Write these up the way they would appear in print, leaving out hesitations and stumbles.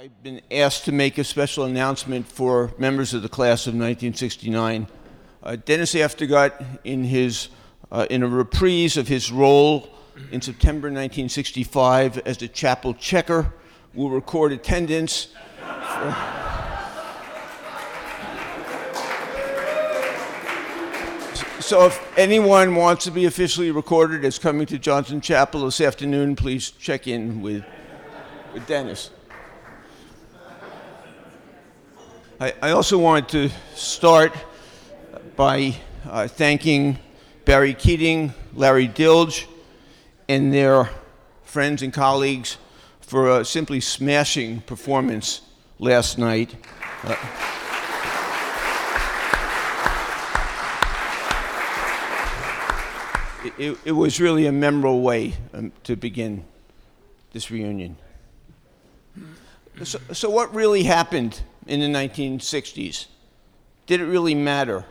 I've been asked to make a special announcement for members of the class of 1969. Dennis Aftergut, in a reprise of his role in September 1965 as the chapel checker, will record attendance. So if anyone wants to be officially recorded as coming to Johnson Chapel this afternoon, please check in with Dennis. I also wanted to start by thanking Barry Keating, Larry Dilge, and their friends and colleagues for a simply smashing performance last night. It was really a memorable way to begin this reunion. So what really happened in the 1960s? Did it really matter?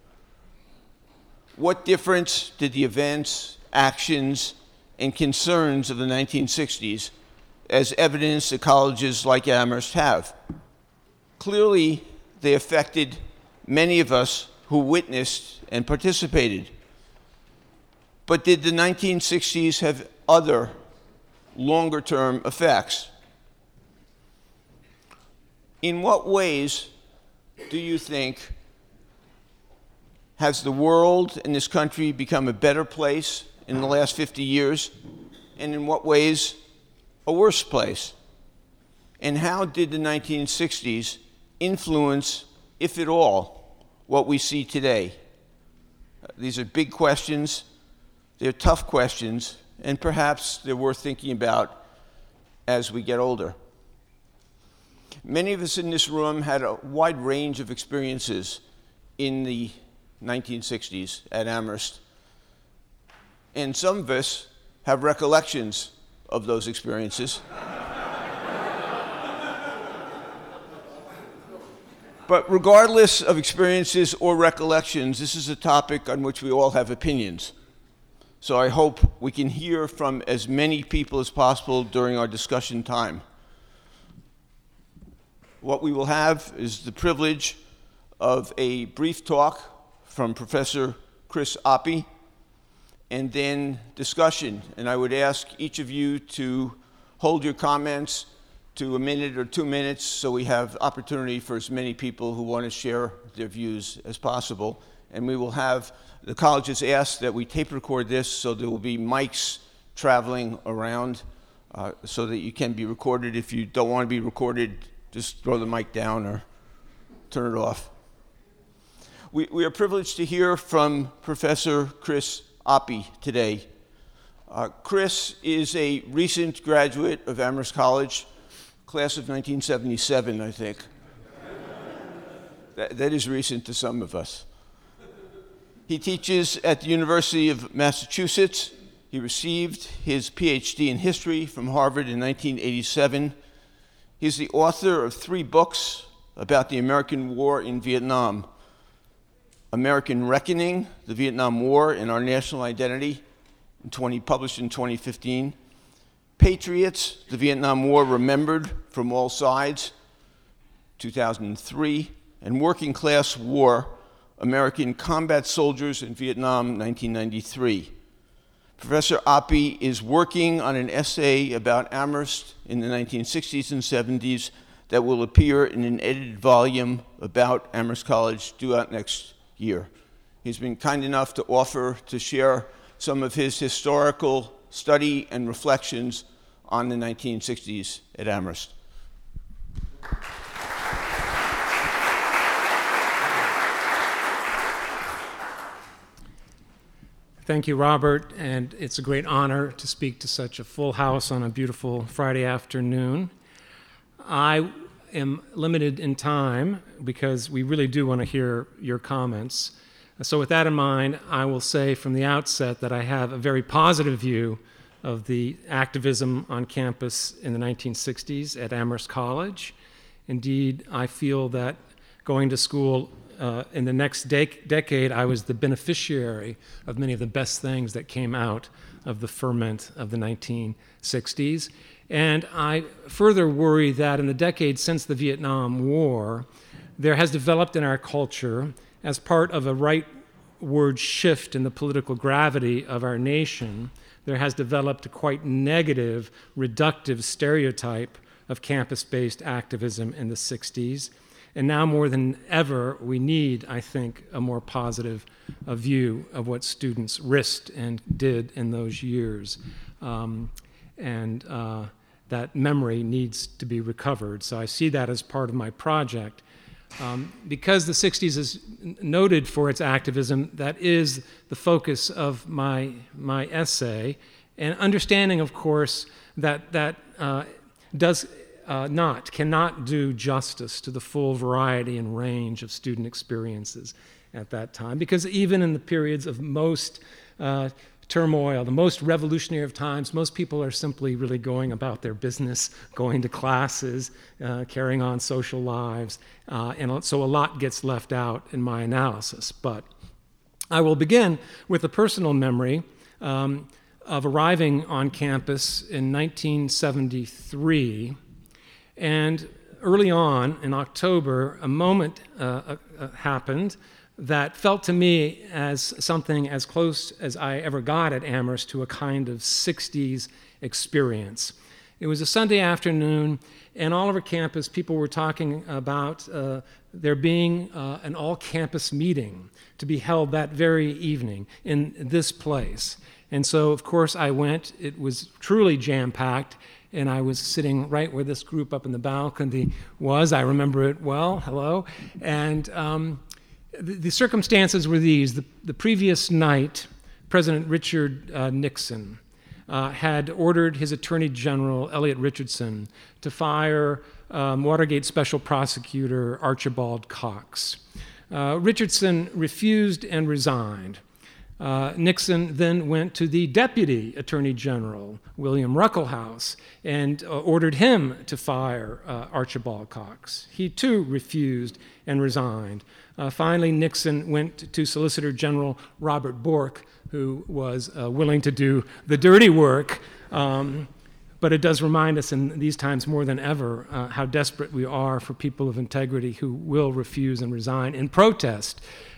What difference did the events, actions, and concerns of the 1960s, as evidenced at colleges like Amherst, have? Clearly, they affected many of us who witnessed and participated. But did the 1960s have other longer-term effects? In what ways do you think has the world and this country become a better place in the last 50 years? And in what ways a worse place? And how did the 1960s influence, if at all, what we see today? These are big questions. They're tough questions, and perhaps they're worth thinking about as we get older. Many of us in this room had a wide range of experiences in the 1960s at Amherst, and some of us have recollections of those experiences. But regardless of experiences or recollections, this is a topic on which we all have opinions. So I hope we can hear from as many people as possible during our discussion time. What we will have is the privilege of a brief talk from Professor Chris Oppy, and then discussion. And I would ask each of you to hold your comments to a minute or 2 minutes so we have opportunity for as many people who want to share their views as possible. And we will have, the college has asked that we tape record this, so there will be mics traveling around so that you can be recorded. If you don't want to be recorded, just throw the mic down or turn it off. We are privileged to hear from Professor Chris Oppy today. Chris is a recent graduate of Amherst College, class of 1977, I think. That is recent to some of us. He teaches at the University of Massachusetts. He received his PhD in history from Harvard in 1987. He's the author of 3 books about the American War in Vietnam: American Reckoning, The Vietnam War and Our National Identity, published in 2015. Patriots, The Vietnam War Remembered from All Sides, 2003. And Working Class War, American Combat Soldiers in Vietnam, 1993. Professor Oppy is working on an essay about Amherst in the 1960s and 70s that will appear in an edited volume about Amherst College due out next year. He's been kind enough to offer to share some of his historical study and reflections on the 1960s at Amherst. Thank you, Robert, and it's a great honor to speak to such a full house on a beautiful Friday afternoon. I am limited in time because we really do want to hear your comments. So with that in mind, I will say from the outset that I have a very positive view of the activism on campus in the 1960s at Amherst College. Indeed, I feel that going to school in the next decade, I was the beneficiary of many of the best things that came out of the ferment of the 1960s. And I further worry that in the decades since the Vietnam War, there has developed in our culture, as part of a rightward shift in the political gravity of our nation, there has developed a quite negative, reductive stereotype of campus-based activism in the 60s. And now more than ever, we need, I think, a more positive view of what students risked and did in those years. That memory needs to be recovered. So I see that as part of my project. Because the 60s is noted for its activism, that is the focus of my essay. And understanding, of course, that cannot do justice to the full variety and range of student experiences at that time. Because even in the periods of most turmoil, the most revolutionary of times, most people are simply really going about their business, going to classes, carrying on social lives, and so a lot gets left out in my analysis. But I will begin with a personal memory of arriving on campus in 1973, and early on in October, a moment happened that felt to me as something as close as I ever got at Amherst to a kind of 60s experience. It was a Sunday afternoon, and all over campus, people were talking about there being an all-campus meeting to be held that very evening in this place. And so, of course, I went. It was truly jam-packed, and I was sitting right where this group up in the balcony was. I remember it well. Hello. And the circumstances were these. The previous night, President Richard Nixon had ordered his Attorney General, Elliot Richardson, to fire Watergate Special Prosecutor Archibald Cox. Richardson refused and resigned. Nixon then went to the Deputy Attorney General, William Ruckelshaus, and ordered him to fire Archibald Cox. He too refused and resigned. Finally, Nixon went to Solicitor General Robert Bork, who was willing to do the dirty work. But it does remind us in these times more than ever how desperate we are for people of integrity who will refuse and resign in protest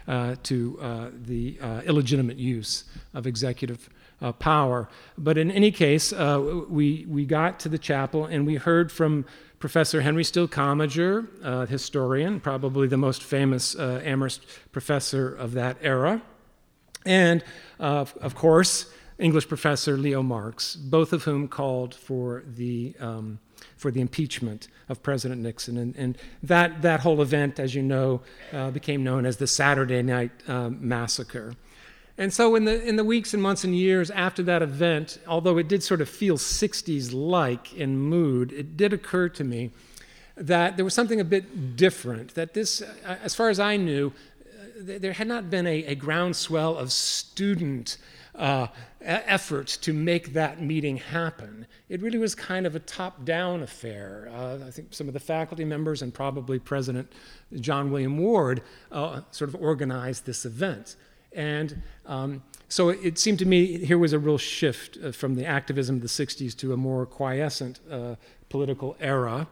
to the illegitimate use of executive power. But in any case, we got to the chapel and we heard from Professor Henry Steele Commager, historian, probably the most famous Amherst professor of that era, and of course, English professor Leo Marx, both of whom called for the impeachment of President Nixon. And that whole event, as you know, became known as the Saturday Night Massacre. And so in the weeks and months and years after that event, although it did sort of feel 60s-like in mood, it did occur to me that there was something a bit different, that this, as far as I knew, there had not been a groundswell of student efforts to make that meeting happen. It really was kind of a top-down affair. I think some of the faculty members and probably President John William Ward sort of organized this event. And so it seemed to me here was a real shift from the activism of the 60s to a more quiescent political era.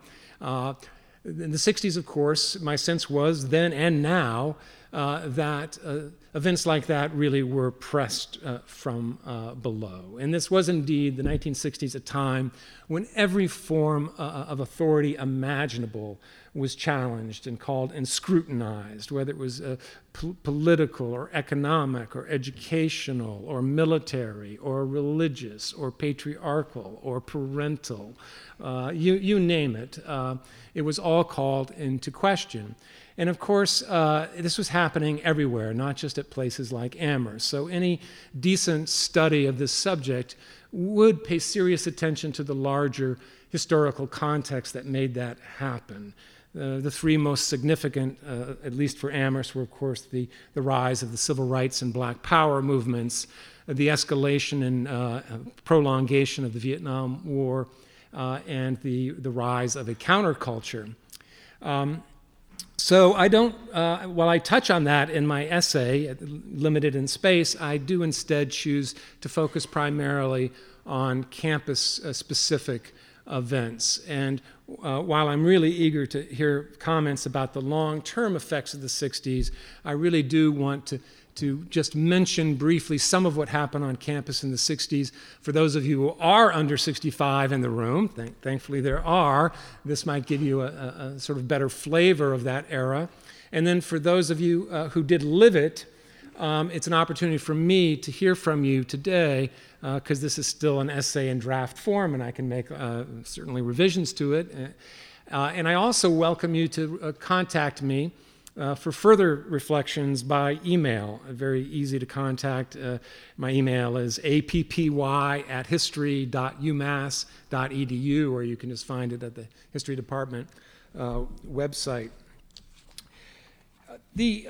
In the 60s, of course, my sense was then and now that events like that really were pressed from below. And this was indeed the 1960s, a time when every form of authority imaginable was challenged and called and scrutinized, whether it was political or economic or educational or military or religious or patriarchal or parental. You name it. It was all called into question. And of course, this was happening everywhere, not just at places like Amherst. So any decent study of this subject would pay serious attention to the larger historical context that made that happen. The three most significant, at least for Amherst, were, of course, the rise of the civil rights and black power movements, the escalation and prolongation of the Vietnam War, and the rise of a counterculture. So I don't, while I touch on that in my essay, limited in space, I do instead choose to focus primarily on campus-specific events. And while I'm really eager to hear comments about the long-term effects of the 60s, I really do want to just mention briefly some of what happened on campus in the 60s. For those of you who are under 65 in the room, thankfully there are, this might give you a sort of better flavor of that era. And then for those of you who did live it, it's an opportunity for me to hear from you today, because this is still an essay in draft form, and I can make certainly revisions to it. And I also welcome you to contact me for further reflections by email. Very easy to contact. My email is appy@history.umass.edu, or you can just find it at the History Department website. The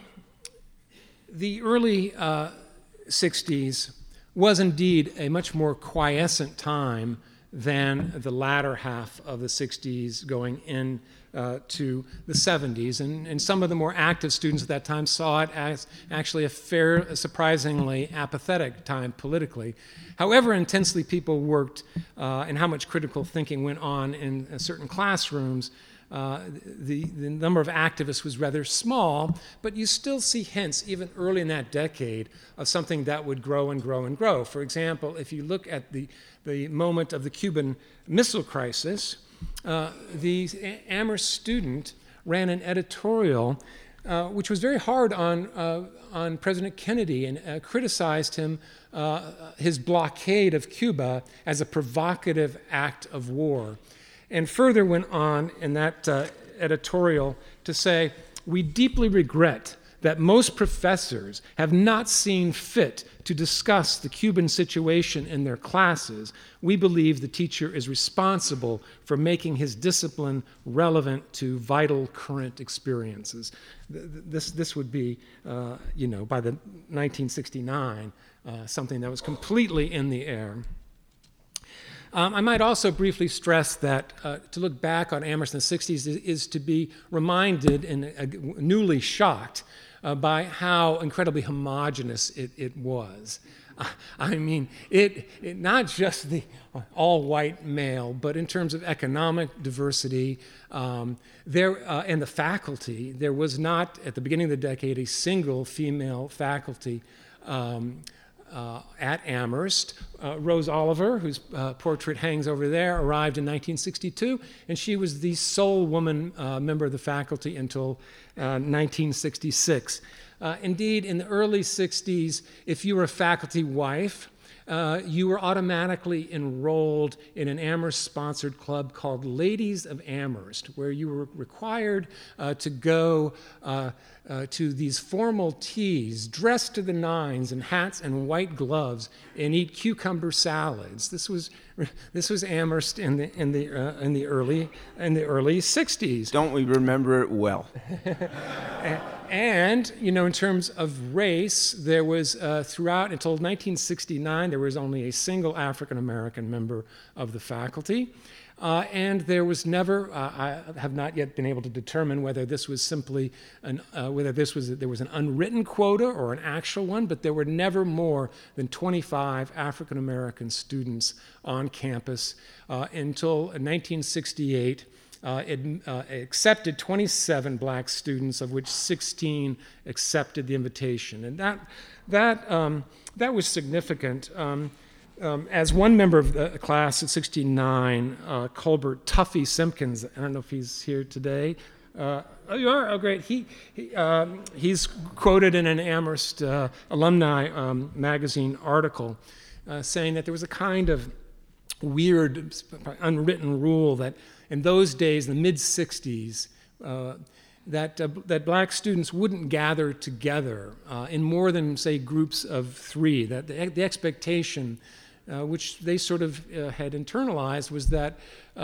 early 60s was indeed a much more quiescent time than the latter half of the 60s going in to the 70s. And some of the more active students at that time saw it as actually a surprisingly apathetic time politically. However intensely people worked and how much critical thinking went on in certain classrooms, the number of activists was rather small, but you still see hints, even early in that decade, of something that would grow and grow and grow. For example, if you look at the moment of the Cuban Missile Crisis, the Amherst student ran an editorial which was very hard on President Kennedy and criticized him, his blockade of Cuba, as a provocative act of war. And further went on in that editorial to say, "We deeply regret that most professors have not seen fit to discuss the Cuban situation in their classes. We believe the teacher is responsible for making his discipline relevant to vital current experiences." This would be, by the 1969, something that was completely in the air. I might also briefly stress that to look back on Amherst in the 60s is to be reminded and newly shocked by how incredibly homogenous it was. I mean, it not just the all-white male, but in terms of economic diversity, and the faculty, there was not, at the beginning of the decade, a single female faculty at Amherst. Rose Oliver, whose portrait hangs over there, arrived in 1962, and she was the sole woman member of the faculty until 1966. Indeed, in the early 60s, if you were a faculty wife, you were automatically enrolled in an Amherst-sponsored club called Ladies of Amherst, where you were required to go to these formal teas, dressed to the nines in hats and white gloves, and eat cucumber salads. This was Amherst in the early 60s. Don't we remember it well? And, in terms of race, there was, throughout until 1969, there was only a single African-American member of the faculty. And there was never, I have not yet been able to determine whether this was simply, there was an unwritten quota or an actual one, but there were never more than 25 African-American students on campus until 1968. It accepted 27 black students, of which 16 accepted the invitation, and that was significant. As one member of the class at 69, Colbert Tuffy Simpkins, I don't know if he's here today. Oh, you are? Oh, great. He's quoted in an Amherst alumni magazine article saying that there was a kind of weird, unwritten rule that in those days, in the mid-60s, that black students wouldn't gather together in more than, say, groups of three. That the expectation, which they sort of had internalized, was that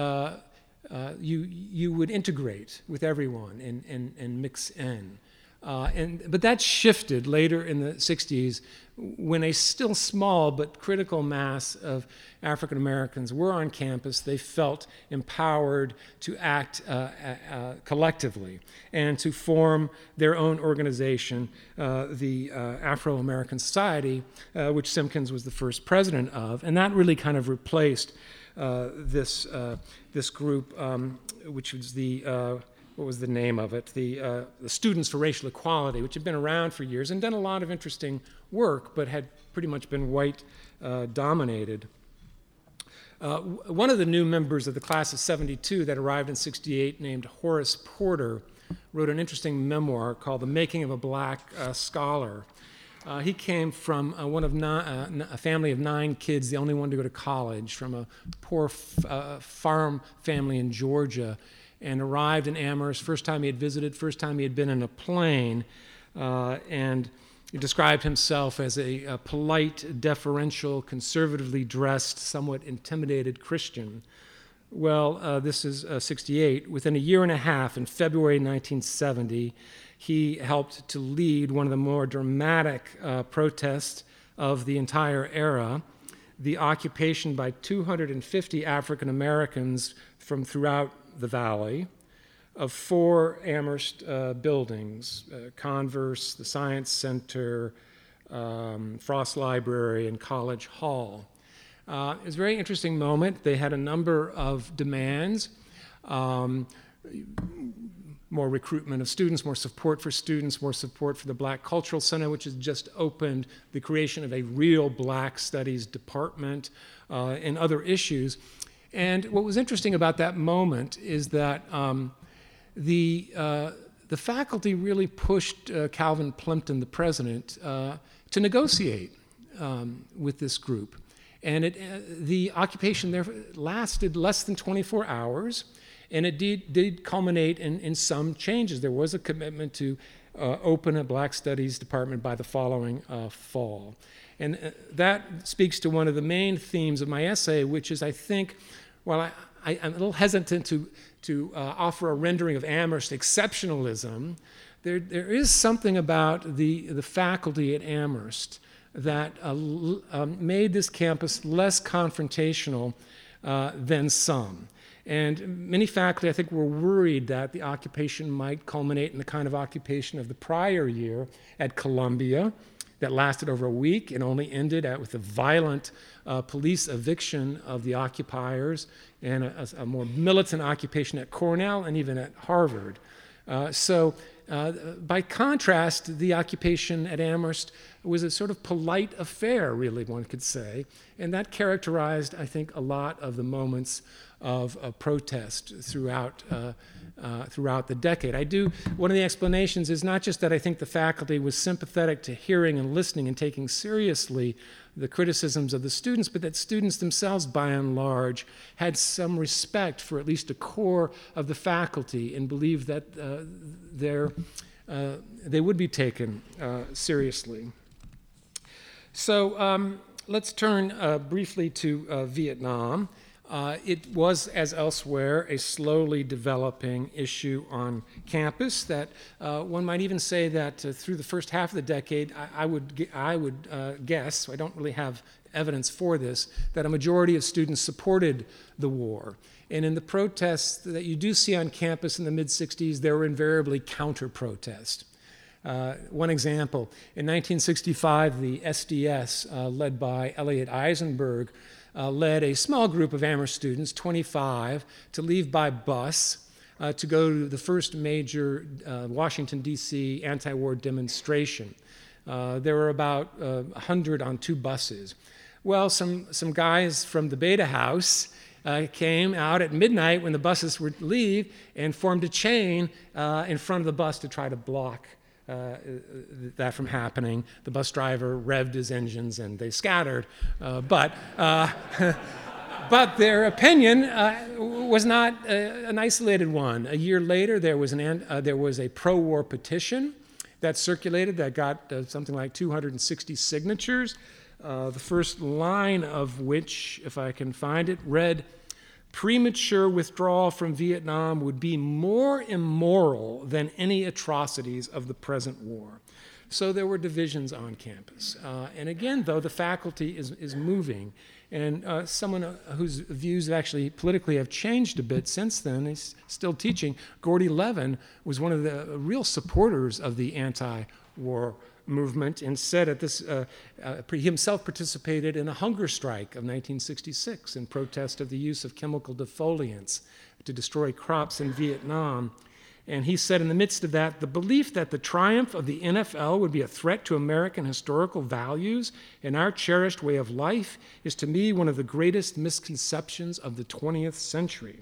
you would integrate with everyone and mix in. But that shifted later in the 60s when a still small but critical mass of African Americans were on campus. They felt empowered to act collectively and to form their own organization, the Afro-American Society, which Simpkins was the first president of. And that really kind of replaced this group, which was what was the name of it? The Students for Racial Equality, which had been around for years and done a lot of interesting work, but had pretty much been white dominated. One of the new members of the class of 72 that arrived in 68, named Horace Porter, wrote an interesting memoir called The Making of a Black Scholar. He came from a family of 9 kids, the only one to go to college, from a poor farm family in Georgia, and arrived in Amherst. First time he had visited, first time he had been in a plane, and he described himself as a polite, deferential, conservatively dressed, somewhat intimidated Christian. Well, this is 68. Within a year and a half, in February 1970, he helped to lead one of the more dramatic protests of the entire era, the occupation by 250 African Americans from throughout the valley of 4 Amherst buildings, Converse, the Science Center, Frost Library, and College Hall. It was a very interesting moment. They had a number of demands, more recruitment of students, more support for students, more support for the Black Cultural Center, which has just opened, the creation of a real Black Studies department, and other issues. And what was interesting about that moment is that the faculty really pushed Calvin Plimpton, the president, to negotiate with this group. And the occupation there lasted less than 24 hours, and it did culminate in some changes. There was a commitment to open a Black Studies department by the following fall. And that speaks to one of the main themes of my essay, which is, I think, while I'm a little hesitant to offer a rendering of Amherst exceptionalism, there is something about the faculty at Amherst that made this campus less confrontational than some. And many faculty, I think, were worried that the occupation might culminate in the kind of occupation of the prior year at Columbia that lasted over a week and only ended with a violent police eviction of the occupiers and a more militant occupation at Cornell and even at Harvard. By contrast, the occupation at Amherst was a sort of polite affair, really, one could say, and that characterized, I think, a lot of the moments of protest throughout the decade. One of the explanations is not just that I think the faculty was sympathetic to hearing and listening and taking seriously the criticisms of the students, but that students themselves, by and large, had some respect for at least a core of the faculty and believed that they would be taken seriously. So let's turn briefly to Vietnam. It was, as elsewhere, a slowly developing issue on campus that one might even say that through the first half of the decade, I would guess, so I don't really have evidence for this, that a majority of students supported the war. And in the protests that you do see on campus in the mid-60s, there were invariably counter-protests. One example, in 1965, the SDS, led by Elliot Eisenberg, led a small group of Amherst students, 25, to leave by bus to go to the first major Washington, D.C. anti-war demonstration. There were about 100 on 2 buses. Well, some guys from the Beta House came out at midnight when the buses would leave and formed a chain in front of the bus to try to block that from happening. The bus driver revved his engines and they scattered, but their opinion was not an isolated one. A year later, there was a pro-war petition that circulated that got something like 260 signatures. The first line of which, if I can find it, read, "Premature withdrawal from Vietnam would be more immoral than any atrocities of the present war." So there were divisions on campus. And again, though, the faculty is moving. And someone whose views actually politically have changed a bit since then, he's still teaching, Gordy Levin, was one of the real supporters of the anti-war war movement, and said at this, he himself participated in a hunger strike of 1966 in protest of the use of chemical defoliants to destroy crops in Vietnam. And he said in the midst of that, the belief that the triumph of the NFL would be a threat to American historical values and our cherished way of life is to me one of the greatest misconceptions of the 20th century.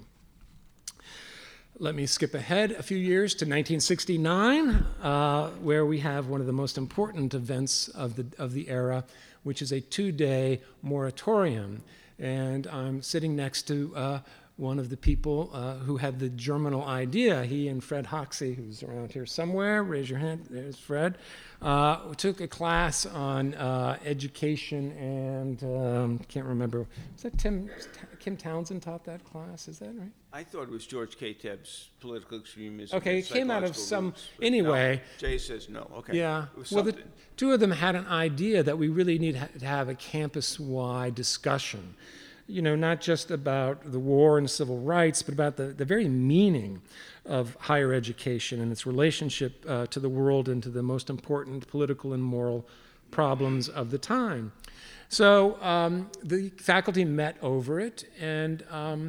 Let me skip ahead a few years to 1969, where we have one of the most important events of the era, which is a 2-day moratorium. And I'm sitting next to one of the people who had the germinal idea. He and Fred Hoxie, who's around here somewhere, raise your hand, there's Fred, took a class on education and, can't remember, was that Kim Townsend taught that class, is that right? I thought it was George Kateb's political extremism. Okay, it came out of psychological some, roots, but anyway. No, Jay says no, okay. Yeah, It was well, something. two of them had an idea that we really need to have a campus-wide discussion. Not just about the war and civil rights, but about the very meaning of higher education and its relationship to the world and to the most important political and moral problems of the time. So the faculty met over it and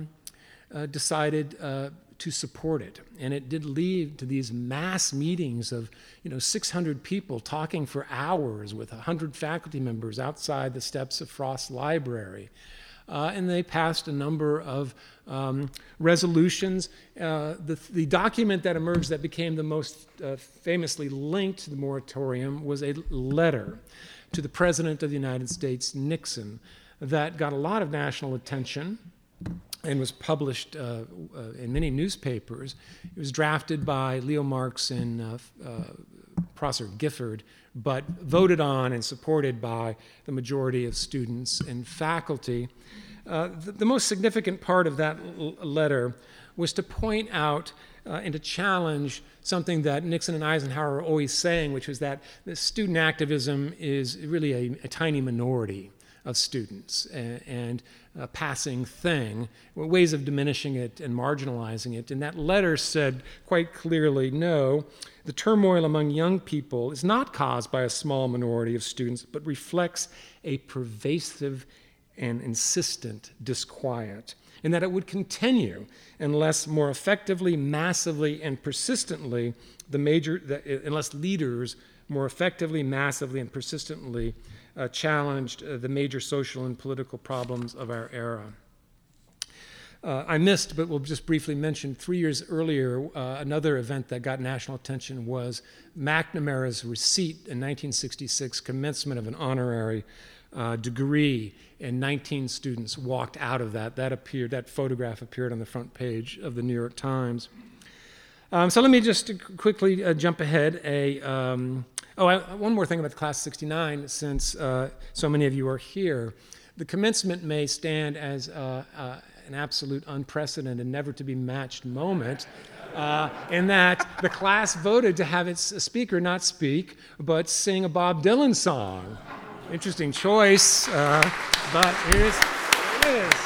decided to support it. And it did lead to these mass meetings of 600 people talking for hours with 100 faculty members outside the steps of Frost Library. And they passed a number of resolutions. The document that emerged that became the most famously linked to the moratorium was a letter to the President of the United States, Nixon, that got a lot of national attention and was published in many newspapers. It was drafted by Leo Marx and Prosser Gifford, but voted on and supported by the majority of students and faculty. The most significant part of that letter was to point out and to challenge something that Nixon and Eisenhower were always saying, which was that the student activism is really a tiny minority of students and a passing thing, ways of diminishing it and marginalizing it. And that letter said quite clearly, no, the turmoil among young people is not caused by a small minority of students, but reflects a pervasive and insistent disquiet, and that it would continue unless more effectively, massively, and persistently unless leaders more effectively, massively, and persistently challenged the major social and political problems of our era. I missed, but we'll just briefly mention, 3 years earlier, another event that got national attention was McNamara's receipt in 1966, commencement of an honorary degree, and 19 students walked out of that. That photograph appeared on the front page of the New York Times. So let me just quickly jump ahead. One more thing about the class of '69, since so many of you are here. The commencement may stand as an absolute unprecedented, never to be matched moment, in that the class voted to have its speaker not speak, but sing a Bob Dylan song. Interesting choice, but here it is.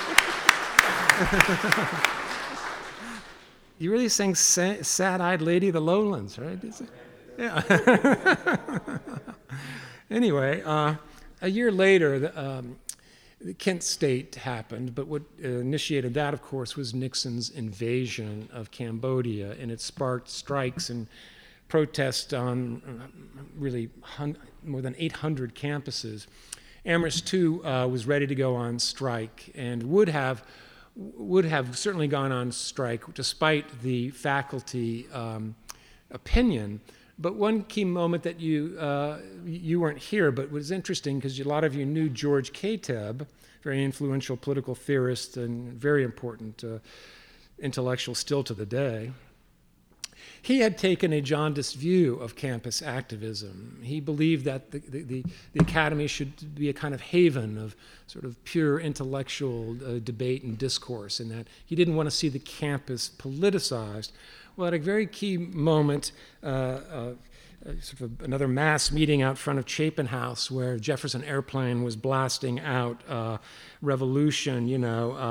You really sang Sad-Eyed Lady of the Lowlands, right? Yeah. Anyway, a year later, the Kent State happened, but what initiated that, of course, was Nixon's invasion of Cambodia, and it sparked strikes and protests on really more than 800 campuses. Amherst, too, was ready to go on strike and would have certainly gone on strike despite the faculty opinion. But one key moment that you weren't here, but was interesting because a lot of you knew George Kateb, very influential political theorist and very important intellectual still to the day. He had taken a jaundiced view of campus activism. He believed that the academy should be a kind of haven of sort of pure intellectual debate and discourse, and that he didn't want to see the campus politicized. Well, at a very key moment, sort of another mass meeting out front of Chapin House where Jefferson Airplane was blasting out revolution,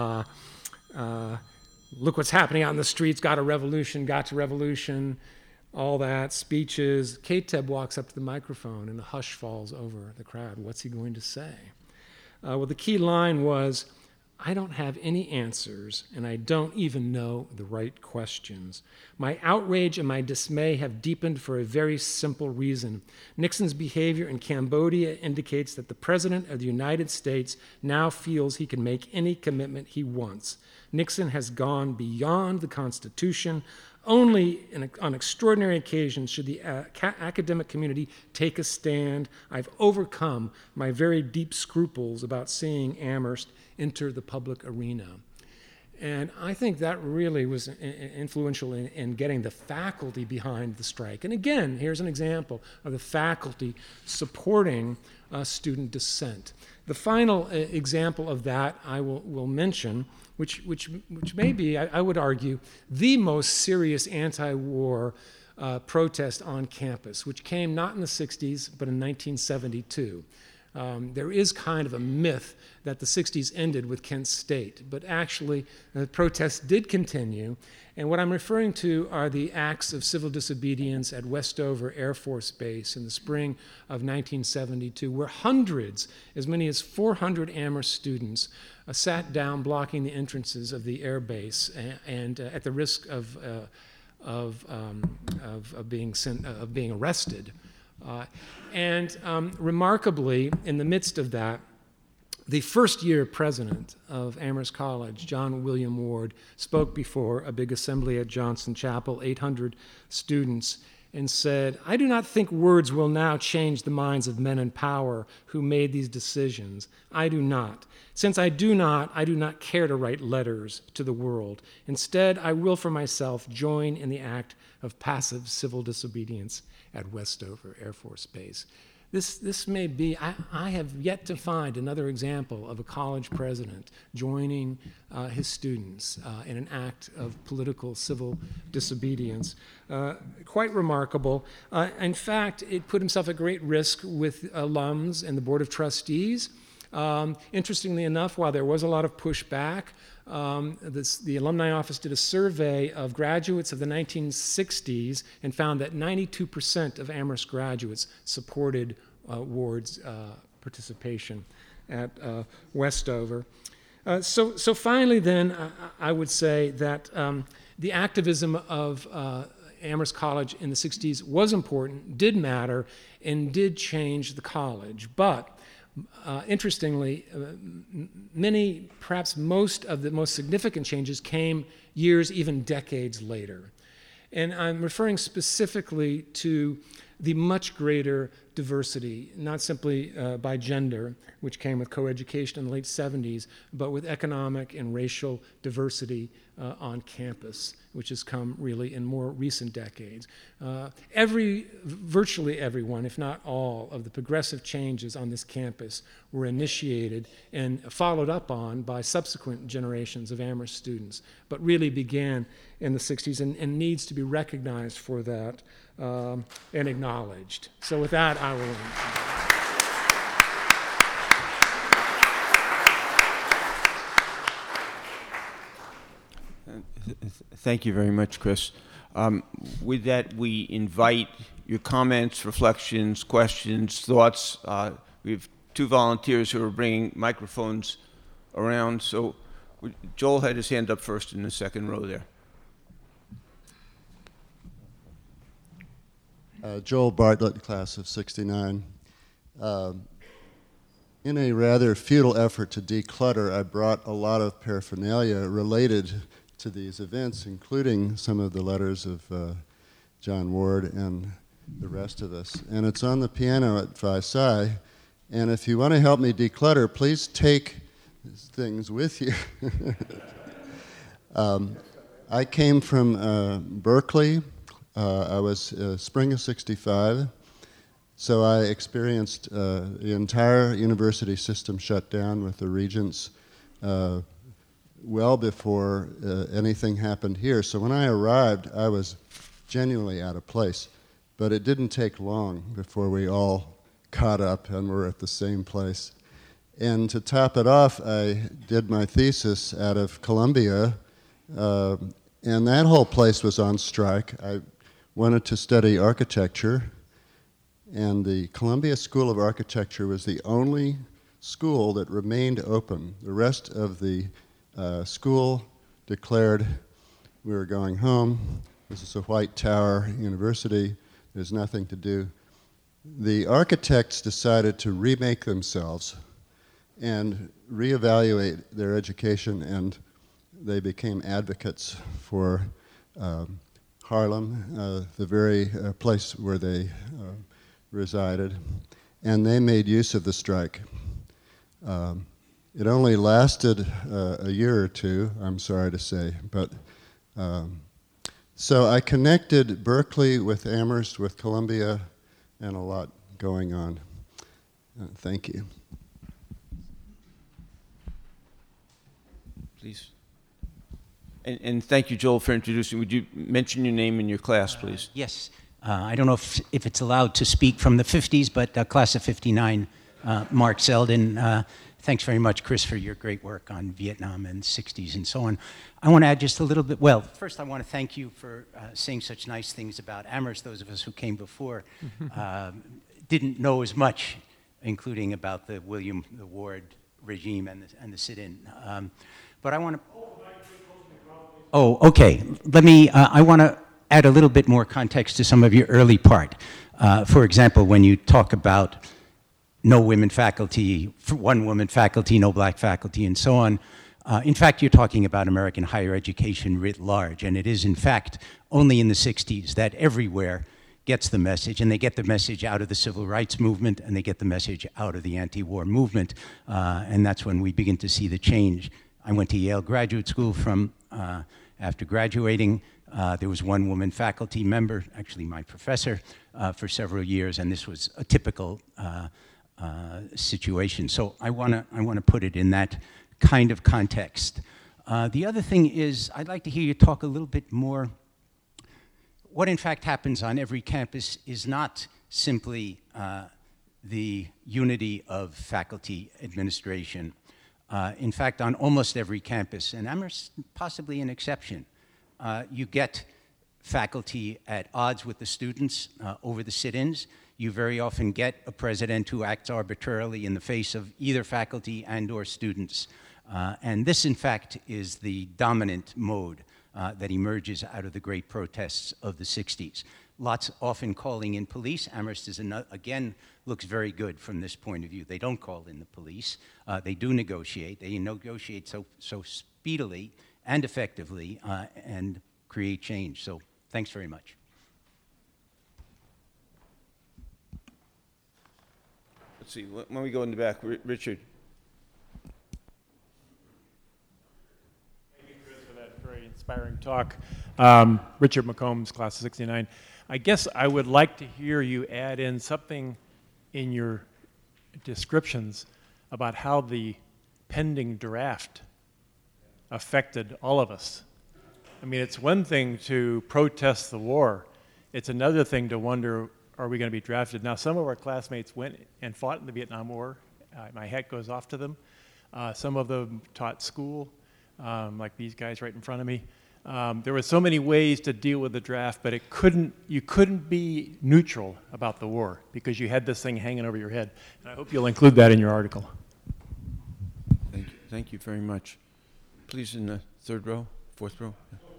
look what's happening out in the streets, got to revolution. all that, speeches. Kateb walks up to the microphone and a hush falls over the crowd. What's he going to say? Well, the key line was, "I don't have any answers, and I don't even know the right questions. My outrage and my dismay have deepened for a very simple reason. Nixon's behavior in Cambodia indicates that the President of the United States now feels he can make any commitment he wants. Nixon has gone beyond the Constitution. Only on extraordinary occasions should the academic community take a stand. I've overcome my very deep scruples about seeing Amherst enter the public arena." And I think that really was influential in getting the faculty behind the strike. And again, here's an example of the faculty supporting student dissent. The final example of that I will mention, which may be, I would argue, the most serious anti-war protest on campus, which came not in the 60s, but in 1972. There is kind of a myth that the 60s ended with Kent State, but actually the protests did continue. And what I'm referring to are the acts of civil disobedience at Westover Air Force Base in the spring of 1972, where hundreds, as many as 400 Amherst students, sat down blocking the entrances of the air base and at the risk of being arrested. Remarkably, in the midst of that, the first-year president of Amherst College, John William Ward, spoke before a big assembly at Johnson Chapel, 800 students, and said, "I do not think words will now change the minds of men in power who made these decisions. I do not. Since I do not care to write letters to the world. Instead, I will for myself join in the act of passive civil disobedience at Westover Air Force Base." This may be, I have yet to find another example of a college president joining his students in an act of political civil disobedience. Quite remarkable. In fact, it put himself at great risk with alums and the Board of Trustees. Interestingly enough, while there was a lot of pushback, the alumni office did a survey of graduates of the 1960s and found that 92% of Amherst graduates supported Ward's participation at Westover. So finally then, I would say that the activism of Amherst College in the 60s was important, did matter, and did change the college. But interestingly, many, perhaps most of the most significant changes came years, even decades later. And I'm referring specifically to the much greater diversity, not simply by gender, which came with coeducation in the late 70s, but with economic and racial diversity on campus, which has come really in more recent decades. Virtually everyone, if not all, of the progressive changes on this campus were initiated and followed up on by subsequent generations of Amherst students, but really began in the 60s and needs to be recognized for that and acknowledged. So with that, I will Thank you very much, Chris. With that, we invite your comments, reflections, questions, thoughts. We have two volunteers who are bringing microphones around. So Joel had his hand up first in the second row there. Joel Bartlett, class of '69. In a rather futile effort to declutter, I brought a lot of paraphernalia related to these events, including some of the letters of John Ward and the rest of us. And it's on the piano at Phi Psi. And if you want to help me declutter, please take these things with you. I came from Berkeley. I was spring of '65. So I experienced the entire university system shut down with the regents well before anything happened here. So when I arrived, I was genuinely out of place. But it didn't take long before we all caught up and were at the same place. And to top it off, I did my thesis out of Columbia, and that whole place was on strike. I wanted to study architecture, and the Columbia School of Architecture was the only school that remained open. The rest of the school declared we were going home. This is a white tower university. There's nothing to do. The architects decided to remake themselves and reevaluate their education, and they became advocates for Harlem, the very place where they resided, and they made use of the strike. It only lasted a year or two, I'm sorry to say, but so I connected Berkeley with Amherst, with Columbia, and a lot going on. Thank you. Please. And thank you, Joel, for introducing. Would you mention your name and your class, please? Yes. I don't know if it's allowed to speak from the 50s, but class of 59, Mark Zeldin. Thanks very much, Chris, for your great work on Vietnam and 60s and so on. I want to add just a little bit. Well, first I want to thank you for saying such nice things about Amherst. Those of us who came before didn't know as much, including about the William Ward regime and the sit-in. But I want to... Oh, okay. Let me, I want to add a little bit more context to some of your early part. For example, when you talk about no women faculty, one woman faculty, no black faculty, and so on. In fact, you're talking about American higher education writ large, and it is, in fact, only in the 60s that everywhere gets the message, and they get the message out of the civil rights movement, and they get the message out of the anti-war movement, and that's when we begin to see the change. I went to Yale Graduate School from, after graduating, there was one woman faculty member, actually my professor, for several years, and this was a typical situation. So I want to put it in that kind of context. The other thing is, I'd like to hear you talk a little bit more. What in fact happens on every campus is not simply the unity of faculty administration. In fact, on almost every campus, and Amherst possibly an exception, you get faculty at odds with the students over the sit-ins. You very often get a president who acts arbitrarily in the face of either faculty and or students. And this, in fact, is the dominant mode that emerges out of the great protests of the 60s. Lots often calling in police. Amherst is again looks very good from this point of view. They don't call in the police. They do negotiate. They negotiate so speedily and effectively and create change. So thanks very much. Let's see, when we go in the back, Richard. Thank you, Chris, for that very inspiring talk. Richard McCombs, class of 69. I guess I would like to hear you add in something in your descriptions about how the pending draft affected all of us. I mean, it's one thing to protest the war. It's another thing to wonder, are we going to be drafted? Now, some of our classmates went and fought in the Vietnam War. My hat goes off to them. Some of them taught school, like these guys right in front of me. There were so many ways to deal with the draft, but you couldn't be neutral about the war because you had this thing hanging over your head. And I hope you'll include that in your article. Thank you very much. Please, in the third row, fourth row.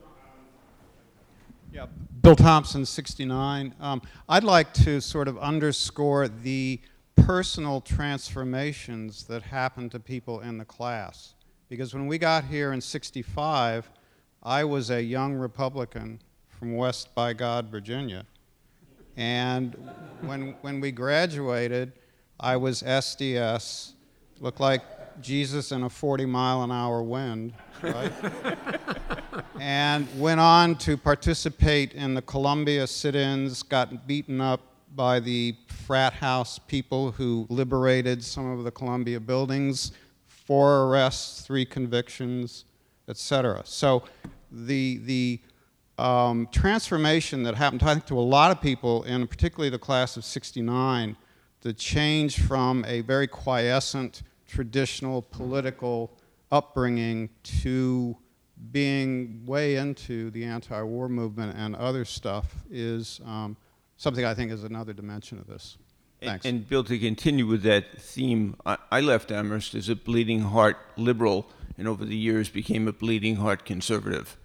Yeah, Bill Thompson, 69. I'd like to sort of underscore the personal transformations that happened to people in the class. Because when we got here in 65, I was a young Republican from West by God, Virginia. And when we graduated, I was SDS, looked like Jesus in a 40-mile-an-hour wind, right? And went on to participate in the Columbia sit-ins, got beaten up by the frat house people who liberated some of the Columbia buildings, 4 arrests, 3 convictions, etc. So the transformation that happened, I think, to a lot of people, and particularly the class of 69, the change from a very quiescent, traditional political upbringing to being way into the anti-war movement and other stuff is something I think is another dimension of this. Thanks. And Bill, to continue with that theme, I left Amherst as a bleeding heart liberal, and over the years became a bleeding heart conservative.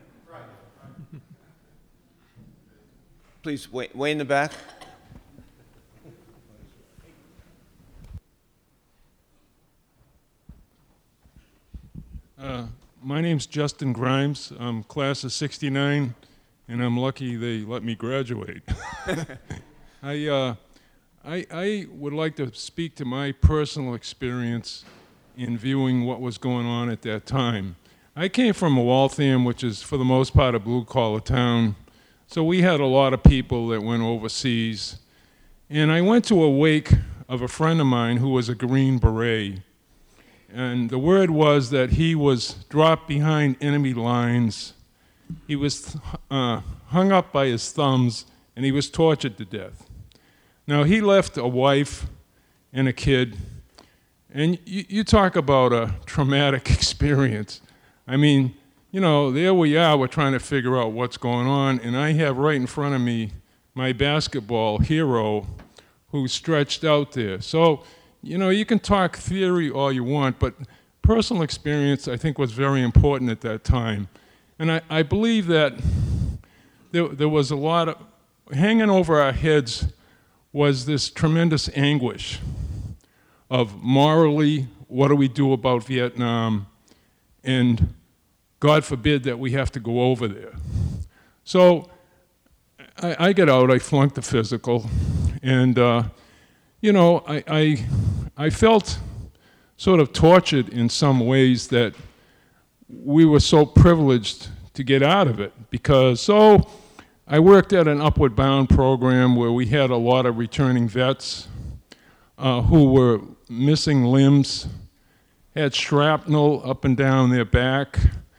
Please, way in the back. My name's Justin Grimes. I'm class of '69, and I'm lucky they let me graduate. I would like to speak to my personal experience in viewing what was going on at that time. I came from Waltham, which is for the most part a blue-collar town, so we had a lot of people that went overseas. And I went to a wake of a friend of mine who was a Green Beret. And the word was that he was dropped behind enemy lines. He was hung up by his thumbs, and he was tortured to death. Now, he left a wife and a kid, and you talk about a traumatic experience. I mean, you know, there we are, we're trying to figure out what's going on, and I have right in front of me my basketball hero who's stretched out there. So, you know, you can talk theory all you want, but personal experience, I think, was very important at that time. And I believe that there was a lot of, hanging over our heads was this tremendous anguish of morally, what do we do about Vietnam, and God forbid that we have to go over there. So I get out, I flunked the physical, and you know, I felt sort of tortured in some ways that we were so privileged to get out of it, because I worked at an Upward Bound program where we had a lot of returning vets who were missing limbs, had shrapnel up and down their back,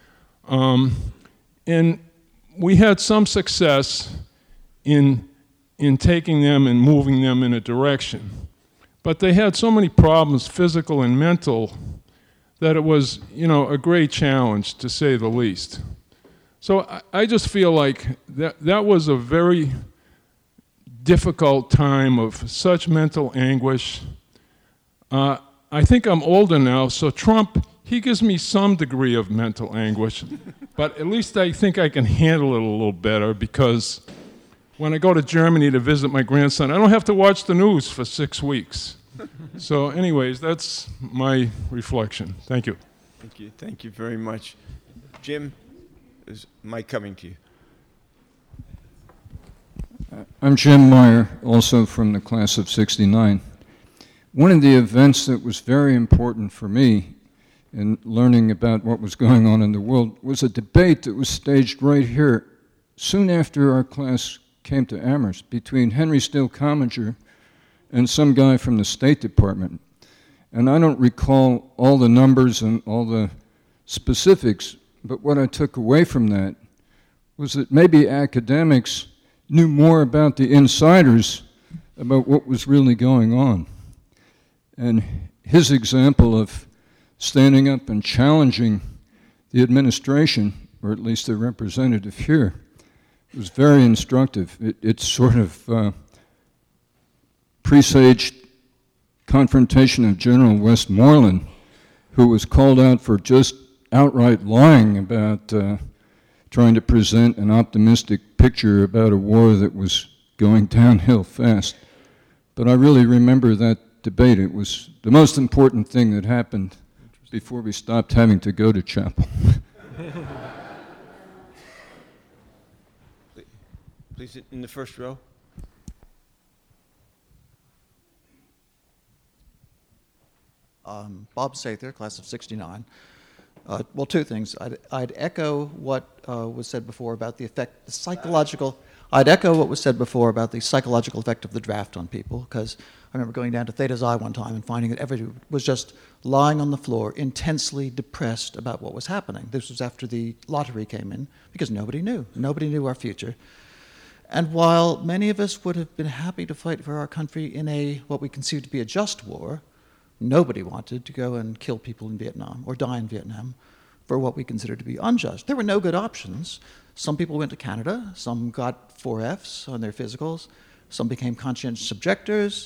and we had some success in taking them and moving them in a direction. But they had so many problems, physical and mental, that it was, you know, a great challenge, to say the least. So I just feel like that was a very difficult time of such mental anguish. I think I'm older now, so Trump, he gives me some degree of mental anguish, but at least I think I can handle it a little better, because when I go to Germany to visit my grandson, I don't have to watch the news for 6 weeks. So anyways, that's my reflection. Thank you. Thank you. Thank you very much. Jim, is Mike coming to you? I'm Jim Meyer, also from the class of '69. One of the events that was very important for me in learning about what was going on in the world was a debate that was staged right here soon after our class came to Amherst between Henry Steele Commager and some guy from the State Department. And I don't recall all the numbers and all the specifics, but what I took away from that was that maybe academics knew more about the insiders, about what was really going on. And his example of standing up and challenging the administration, or at least the representative here, was very instructive. It sort of presaged confrontation of General Westmoreland, who was called out for just outright lying about trying to present an optimistic picture about a war that was going downhill fast. But I really remember that debate. It was the most important thing that happened before we stopped having to go to chapel. Please, in the first row. Bob Sather, class of '69. Well, two things. I'd echo what was said before about the effect, the psychological. I'd echo what was said before about the psychological effect of the draft on people, because I remember going down to Theta Xi one time and finding that everyone was just lying on the floor, intensely depressed about what was happening. This was after the lottery came in, because nobody knew our future. And while many of us would have been happy to fight for our country in what we conceived to be a just war, nobody wanted to go and kill people in Vietnam or die in Vietnam. for what we consider to be unjust. There were no good options. Some people went to Canada, some got 4Fs on their physicals, some became conscientious objectors,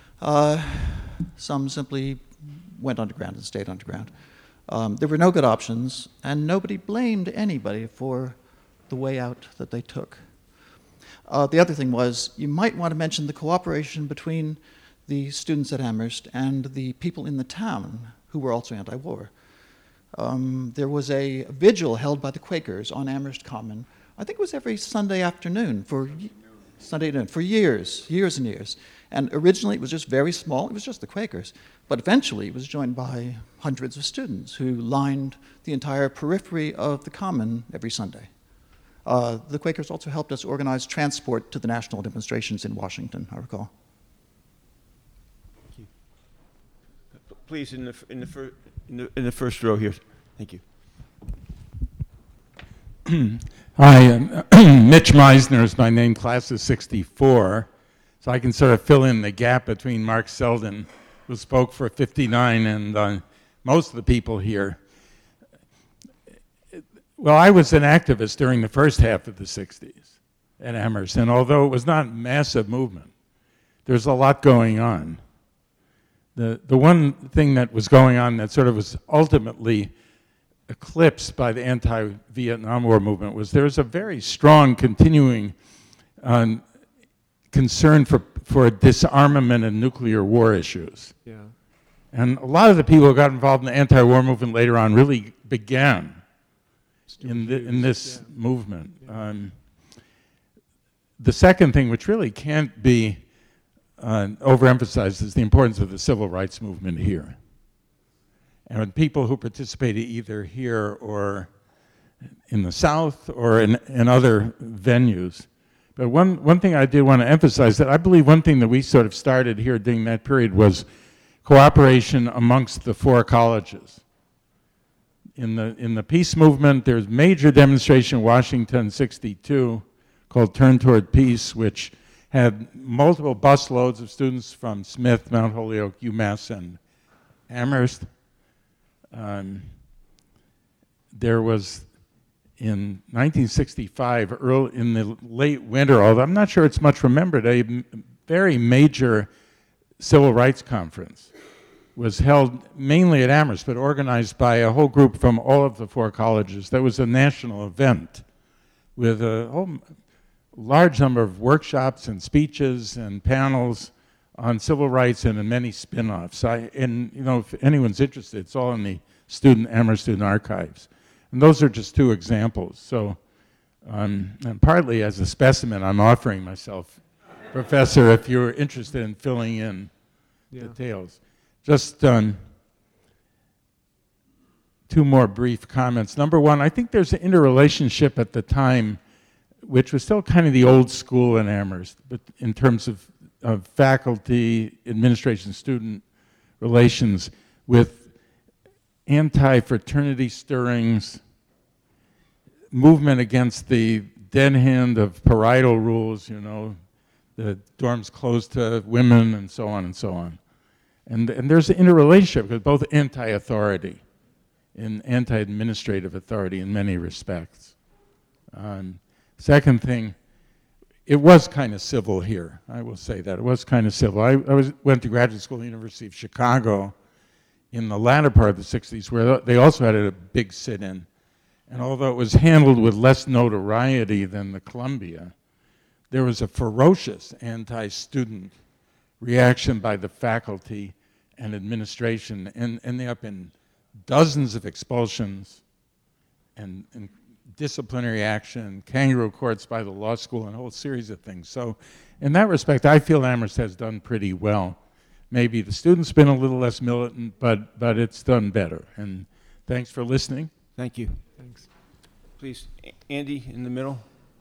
some simply went underground and stayed underground. There were no good options, and nobody blamed anybody for the way out that they took. The other thing was, you might want to mention the cooperation between the students at Amherst and the people in the town who were also anti-war. There was a vigil held by the Quakers on Amherst Common. I think it was every Sunday afternoon for years and years. And originally it was just very small, it was just the Quakers. But eventually it was joined by hundreds of students who lined the entire periphery of the Common every Sunday. The Quakers also helped us organize transport to the national demonstrations in Washington, I recall. Thank you. Please, in the first row here. Thank you. Hi, Mitch Meisner is my name, class of '64. So I can sort of fill in the gap between Mark Selden, who spoke for '59, and most of the people here. Well, I was an activist during the first half of the '60s at Amherst, and although it was not a massive movement, there's a lot going on. The one thing that was going on that sort of was ultimately eclipsed by the anti-Vietnam War movement was there was a very strong continuing concern for disarmament and nuclear war issues. Yeah. And a lot of the people who got involved in the anti-war movement later on really began in this movement. Yeah. The second thing, which really can't be overemphasized, is the importance of the civil rights movement here. And people who participated either here or in the South or in other venues. But one thing I did want to emphasize, that I believe one thing that we sort of started here during that period was cooperation amongst the four colleges. In the peace movement, there's major demonstration in Washington '62 called Turn Toward Peace, which had multiple busloads of students from Smith, Mount Holyoke, UMass, and Amherst. There was, in 1965, early in the late winter, although I'm not sure it's much remembered, a very major civil rights conference was held mainly at Amherst, but organized by a whole group from all of the four colleges. That was a national event with a whole large number of workshops and speeches and panels on civil rights and in many spin-offs. And you know, if anyone's interested, it's all in the Amherst Student Archives. And those are just two examples. So, and partly as a specimen, I'm offering myself, Professor, if you're interested in filling in details. Just two more brief comments. Number one, I think there's an interrelationship at the time, which was still kind of the old school in Amherst, but in terms of faculty, administration, student relations, with anti-fraternity stirrings, movement against the dead hand of parietal rules, you know, the dorms closed to women and so on and so on. And there's an interrelationship with both anti-authority and anti-administrative authority in many respects. Second thing, it was kind of civil here. I will say that. It was kind of civil. I went to graduate school at the University of Chicago in the latter part of the '60s, where they also had a big sit-in. And although it was handled with less notoriety than the Columbia, there was a ferocious anti-student reaction by the faculty and administration, and ending up in dozens of expulsions and disciplinary action, kangaroo courts by the law school, and a whole series of things. So in that respect, I feel Amherst has done pretty well. Maybe the students been a little less militant, but it's done better. And thanks for listening. Thank you. Thanks. Please, Andy in the middle.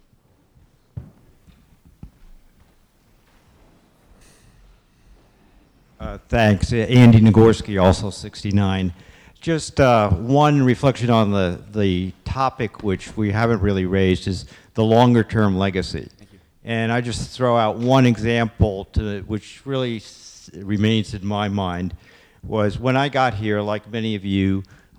Thanks. Andy Nagorski, also '69. Just one reflection on the topic, which we haven't really raised, is the longer-term legacy. Thank you. And I just throw out one example which really remains in my mind, was when I got here, like many of you,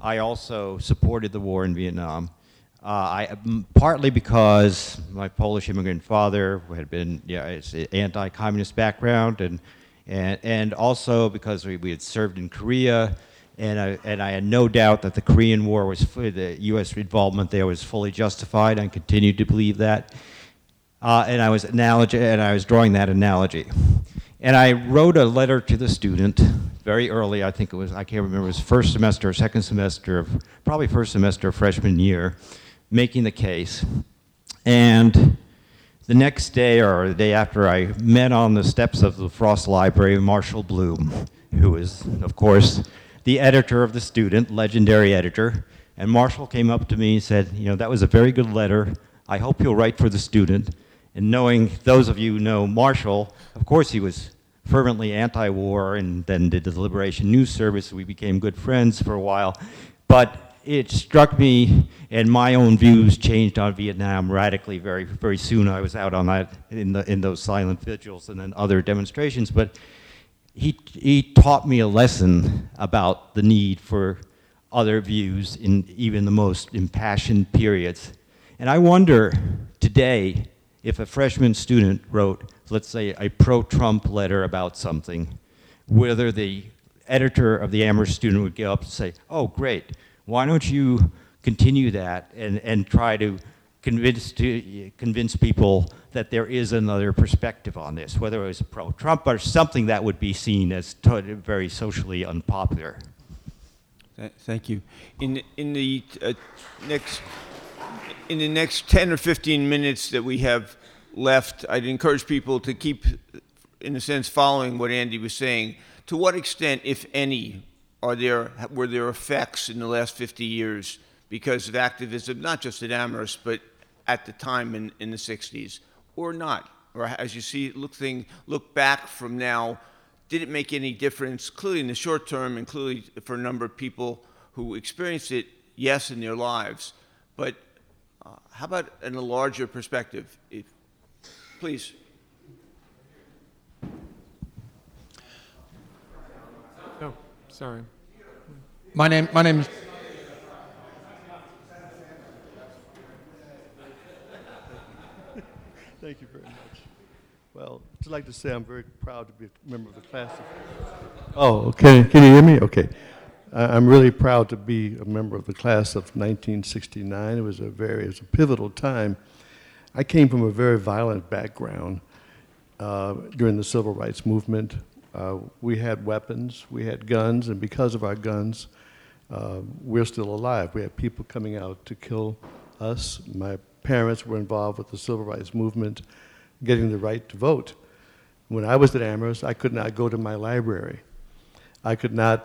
I also supported the war in Vietnam. Partly because my Polish immigrant father had been, it's an anti-communist background, and also because we had served in Korea, and I had no doubt that the Korean War was, the U.S. involvement there was fully justified. I continued to believe that, and I was drawing that analogy. And I wrote a letter to the student very early, I think it was, I can't remember, it was first semester or second semester, probably first semester of freshman year, making the case. And the next day or the day after, I met on the steps of the Frost Library Marshall Bloom, who is, of course, the editor of The Student, legendary editor. And Marshall came up to me and said, that was a very good letter. I hope you'll write for The Student. And knowing, those of you who know Marshall, of course he was fervently anti-war and then did the Liberation News Service. We became good friends for a while. But it struck me, and my own views changed on Vietnam radically very, very soon. I was out on that in those silent vigils and then other demonstrations. But he taught me a lesson about the need for other views in even the most impassioned periods. And I wonder today, if a freshman student wrote, let's say, a pro-Trump letter about something, whether the editor of the Amherst Student would get up and say, oh, great, why don't you continue that and try to convince people that there is another perspective on this, whether it was pro-Trump or something that would be seen as very socially unpopular. Thank you. In the next 10 or 15 minutes that we have left, I'd encourage people to keep, in a sense, following what Andy was saying. To what extent, if any, were there effects in the last 50 years because of activism, not just at Amherst, but at the time in the 60s, or not? Or as you see, look back from now, did it make any difference? Clearly in the short term, and clearly for a number of people who experienced it, yes, in their lives. But how about in a larger perspective? Please. Oh, sorry. My name is. Thank you very much. Well, I'd like to say I'm very proud to be a member of the class of... Okay. Can you hear me? Okay. I'm really proud to be a member of the class of 1969. It was a pivotal time. I came from a very violent background during the Civil Rights Movement. We had weapons, we had guns, and because of our guns, we're still alive. We had people coming out to kill us. My parents were involved with the Civil Rights Movement, getting the right to vote. When I was at Amherst, I could not go to my library. I could not,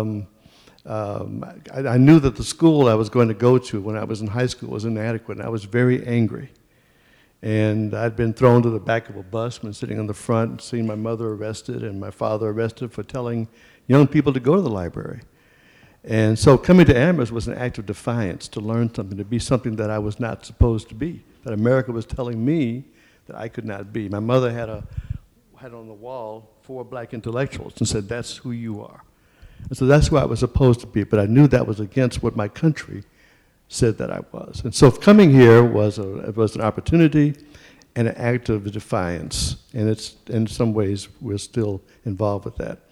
I knew that the school I was going to go to when I was in high school was inadequate, and I was very angry. And I'd been thrown to the back of a bus, been sitting on the front, and seeing my mother arrested and my father arrested for telling young people to go to the library. And so coming to Amherst was an act of defiance, to learn something, to be something that I was not supposed to be, that America was telling me that I could not be. My mother had on the wall 4 black intellectuals and said, that's who you are. And so that's who I was supposed to be, but I knew that was against what my country said that I was. And so coming here was an opportunity and an act of defiance, and it's, in some ways, we're still involved with that.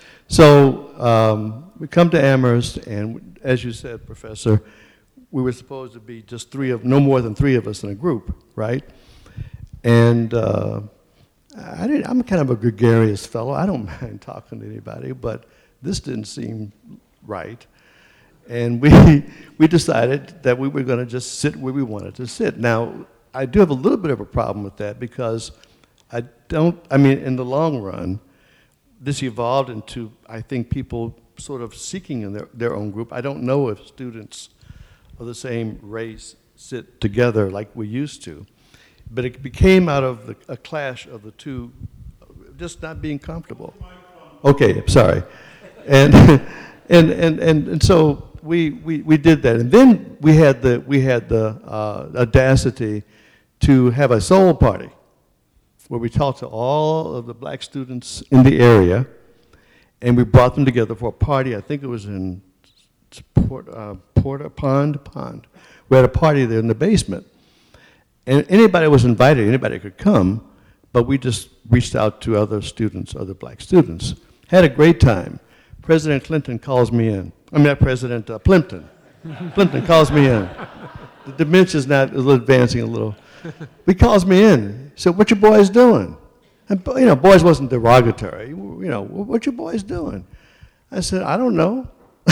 So we come to Amherst, and as you said, Professor, we were supposed to be just no more than 3 of us in a group, right? And I'm kind of a gregarious fellow. I don't mind talking to anybody, but this didn't seem right. And we decided that we were going to just sit where we wanted to sit. Now, I do have a little bit of a problem with that because in the long run, this evolved into, I think, people sort of seeking in their own group. I don't know if students of the same race sit together like we used to. But it became out of a clash of the two, just not being comfortable. Okay, sorry. And so we did that, and then we had the audacity to have a soul party where we talked to all of the black students in the area, and we brought them together for a party. I think it was in Pond. We had a party there in the basement. And anybody was invited, anybody could come, but we just reached out to other students, other black students. Had a great time. President Clinton calls me in. I mean, not President Plimpton. Plimpton calls me in. The dementia's not advancing a little. He calls me in. He said, "What your boys doing?" And, boys wasn't derogatory. What your boys doing? I said, "I don't know."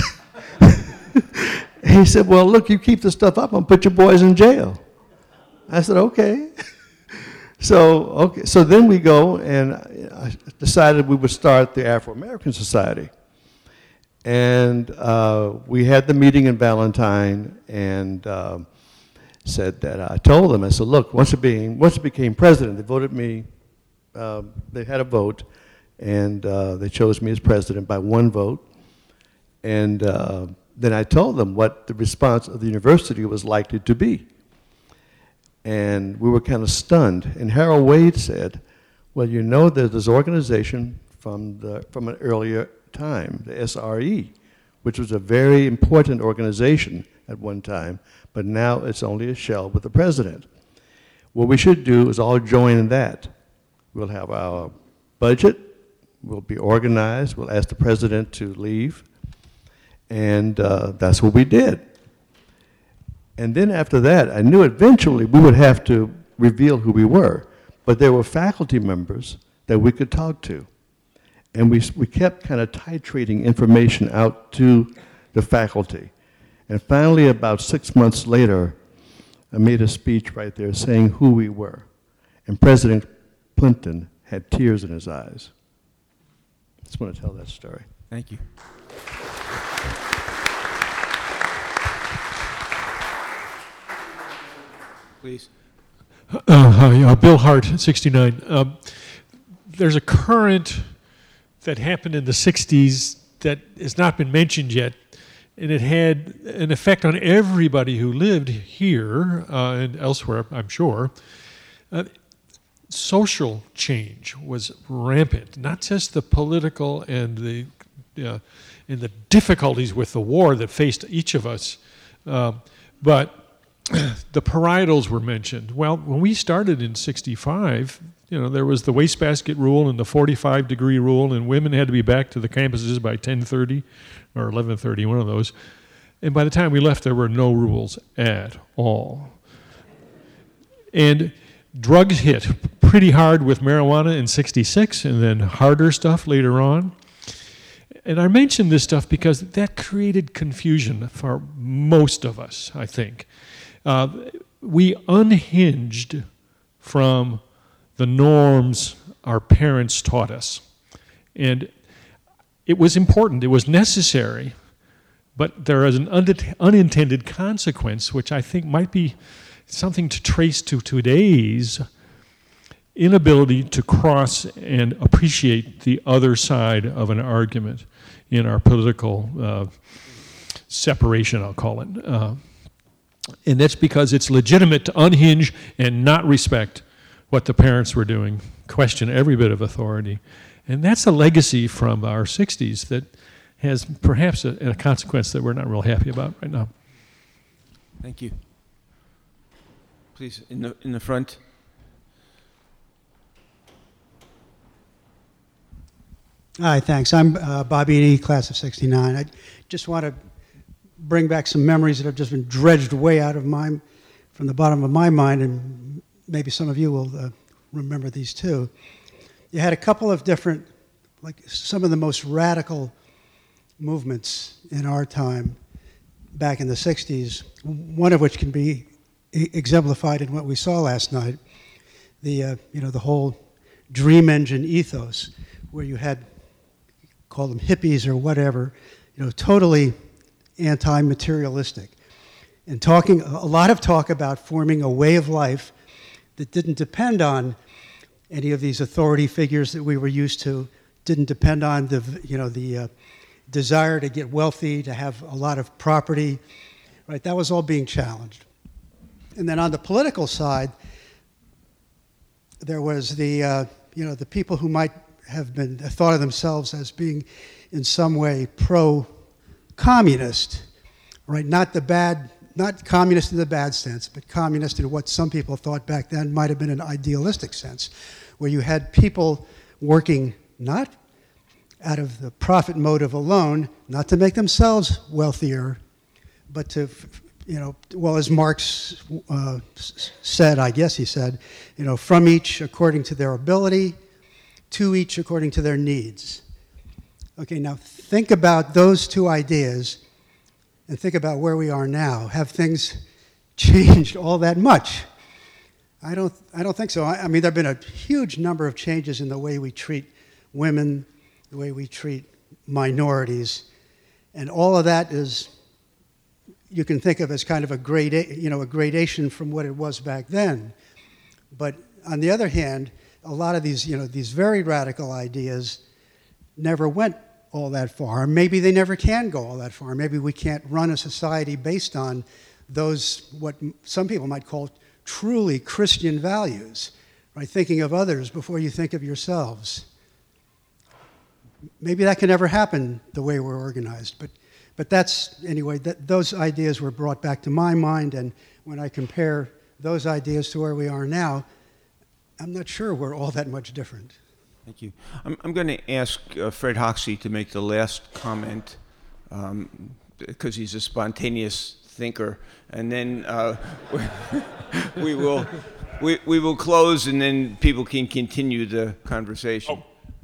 He said, "Well, look, you keep the stuff up, I'll put your boys in jail." I said, "Okay." So then we go, and I decided we would start the Afro-American Society. And we had the meeting in Valentine, and said that I told them, I said, "Look, once it became president, they voted me, they had a vote, and they chose me as president by one vote. And then I told them what the response of the university was likely to be. And we were kind of stunned. And Harold Wade said, "Well, there's this organization from an earlier time, the SRE, which was a very important organization at one time, but now it's only a shell with the president. What we should do is all join in that. We'll have our budget, we'll be organized, we'll ask the president to leave." And that's what we did. And then after that, I knew eventually we would have to reveal who we were, but there were faculty members that we could talk to. And we kept kind of titrating information out to the faculty. And finally, about 6 months later, I made a speech right there saying who we were. And President Plimpton had tears in his eyes. I just want to tell that story. Thank you. Please. Hi, Bill Hart, 69. There's a current that happened in the 60s that has not been mentioned yet, and it had an effect on everybody who lived here and elsewhere, I'm sure. Social change was rampant, not just the political and the difficulties with the war that faced each of us, but the parietals were mentioned. Well, when we started in 65, there was the wastebasket rule and the 45-degree rule, and women had to be back to the campuses by 10:30 or 11:30, one of those. And by the time we left, there were no rules at all. And drugs hit pretty hard with marijuana in 66, and then harder stuff later on. And I mention this stuff because that created confusion for most of us, I think. We unhinged from the norms our parents taught us. And it was important, it was necessary, but there is an unintended consequence, which I think might be something to trace to today's inability to cross and appreciate the other side of an argument in our political separation, I'll call it. And that's because it's legitimate to unhinge and not respect what the parents were doing, question every bit of authority. And that's a legacy from our 60s that has perhaps a consequence that we're not real happy about right now. Thank you. Please, in the front. Hi, thanks. I'm Bobby Eady, class of 69. I just want to bring back some memories that have just been dredged way out of from the bottom of my mind, and maybe some of you will remember these too. You had a couple of different, some of the most radical movements in our time back in the 60s, one of which can be exemplified in what we saw last night, the whole dream engine ethos, where you had, call them hippies or whatever, totally anti-materialistic, and a lot of talk about forming a way of life that didn't depend on any of these authority figures that we were used to, didn't depend on the desire to get wealthy, to have a lot of property, right? That was all being challenged. And then on the political side, there was the people who might have been thought of themselves as being in some way pro-communist, right? Not the bad, not communist in the bad sense, but communist in what some people thought back then might have been an idealistic sense, where you had people working not out of the profit motive alone, not to make themselves wealthier, but to, well, as Marx said, I guess he said, from each according to their ability, to each according to their needs. Okay, now think about those two ideas and think about where we are now. Have things changed all that much? I don't think so. I mean, there have been a huge number of changes in the way we treat women, the way we treat minorities, and all of that is, you can think of as kind of a gradation from what it was back then. But on the other hand, a lot of these, these very radical ideas never went all that far. Maybe they never can go all that far. Maybe we can't run a society based on those, what some people might call truly Christian values, right? Thinking of others before you think of yourselves. Maybe that can never happen the way we're organized, but that's, anyway, those ideas were brought back to my mind, and when I compare those ideas to where we are now, I'm not sure we're all that much different. Thank you. I'm going to ask Fred Hoxie to make the last comment, because he's a spontaneous thinker, and then we will close, and then people can continue the conversation.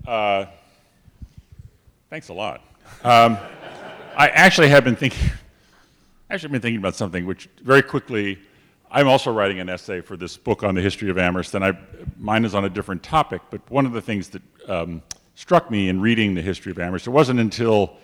Thanks a lot. I actually have been thinking. About something which, very quickly, I'm also writing an essay for this book on the history of Amherst, and mine is on a different topic. But one of the things that struck me in reading the history of Amherst, it wasn't until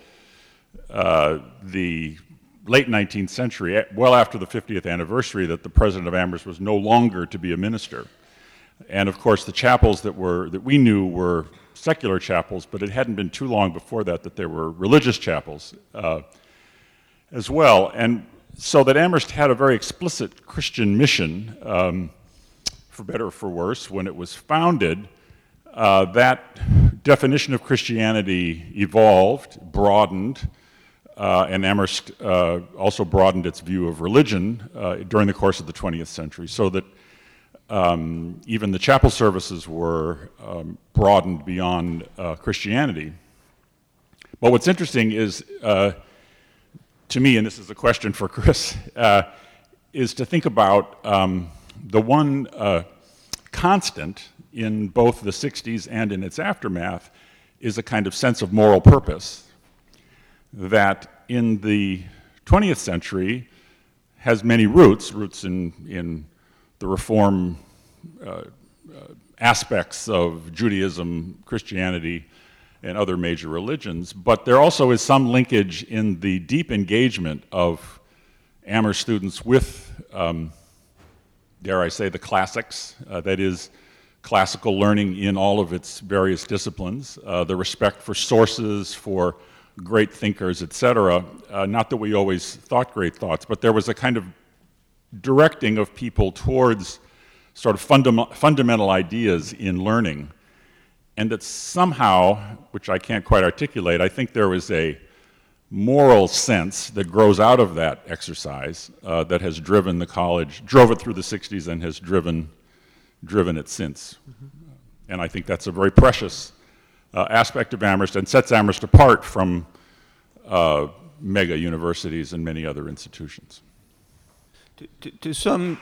the late 19th century, well after the 50th anniversary, that the president of Amherst was no longer to be a minister. And of course, the chapels that we knew were secular chapels, but it hadn't been too long before that there were religious chapels as well. And so that Amherst had a very explicit Christian mission, for better or for worse. When it was founded, that definition of Christianity evolved, broadened, and Amherst also broadened its view of religion during the course of the 20th century, so that even the chapel services were broadened beyond Christianity. But what's interesting is, to me, and this is a question for Chris, is to think about the one constant in both the 60s and in its aftermath is a kind of sense of moral purpose that in the 20th century has many roots in the reform aspects of Judaism, Christianity, and other major religions, but there also is some linkage in the deep engagement of Amherst students with, dare I say, the classics, that is, classical learning in all of its various disciplines, the respect for sources, for great thinkers, etc. Not that we always thought great thoughts, but there was a kind of directing of people towards sort of fundamental ideas in learning. And that somehow, which I can't quite articulate, I think there was a moral sense that grows out of that exercise that has driven the college, drove it through the 60s and has driven it since. And I think that's a very precious aspect of Amherst and sets Amherst apart from mega universities and many other institutions. To some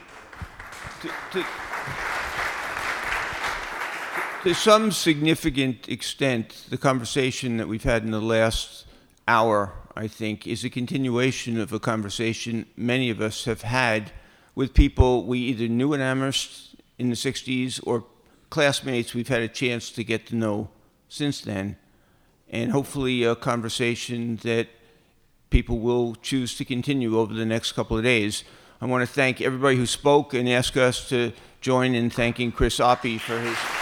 significant extent, the conversation that we've had in the last hour, I think, is a continuation of a conversation many of us have had with people we either knew at Amherst in the 60s or classmates we've had a chance to get to know since then, and hopefully a conversation that people will choose to continue over the next couple of days. I want to thank everybody who spoke and ask us to join in thanking Chris Oppie for his